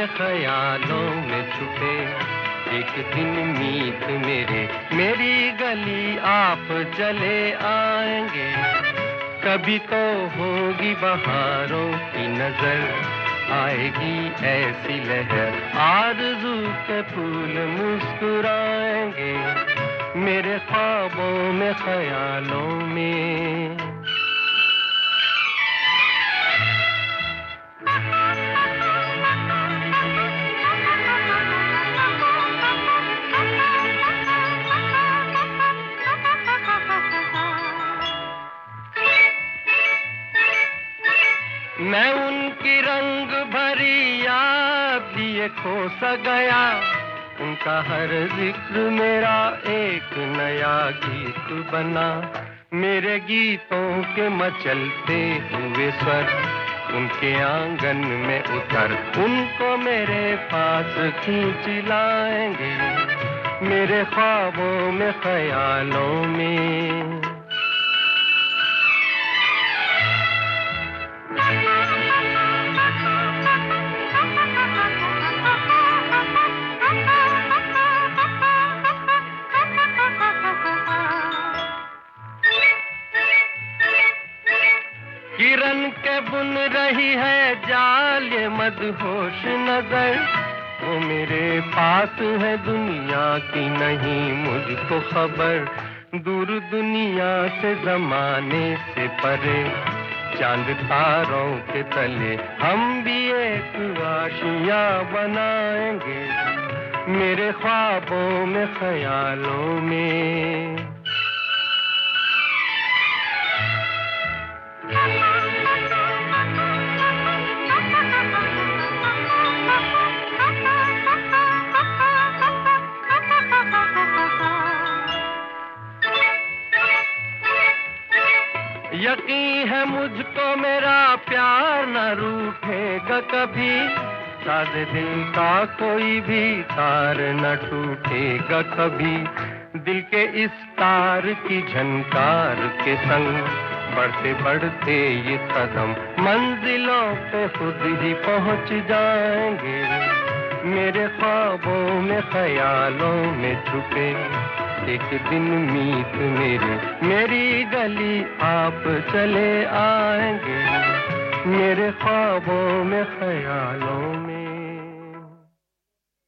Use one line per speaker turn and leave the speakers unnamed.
में ख्यालों में छुपे, एक दिन मीत मेरी गली आप चले आएंगे। कभी तो होगी बहारों की नजर, आएगी ऐसी लहर, आरज़ू के फूल मुस्कुराएंगे मेरे ख्वाबों में ख्यालों में। मैं उनकी रंग भरी याद लिए खो सा गया, उनका हर जिक्र मेरा एक नया गीत बना। मेरे गीतों के मचलते हुए स्वर उनके आंगन में उतर, उनको मेरे पास खींच लाएंगे मेरे ख्वाबों में ख्यालों में। किरण के बुन रही है जाल ये मदहोश नजर, वो मेरे पास है दुनिया की नहीं मुझको खबर। दूर दुनिया से जमाने से परे, चांद तारों के तले हम भी एक आशिया बनाएंगे मेरे ख्वाबों में ख्यालों में। यकीन है मुझको मेरा प्यार न रूठेगा कभी, सादे दिल का कोई भी तार न टूटेगा कभी। दिल के इस तार की झनकार के संग बढ़ते बढ़ते ये कदम मंजिलों पे खुद ही पहुंच जाएंगे मेरे ख्वाबों में ख्यालों में छुपे, एक दिन मीत मेरी गली आप चले आएंगे मेरे ख्वाबों में ख्यालों में।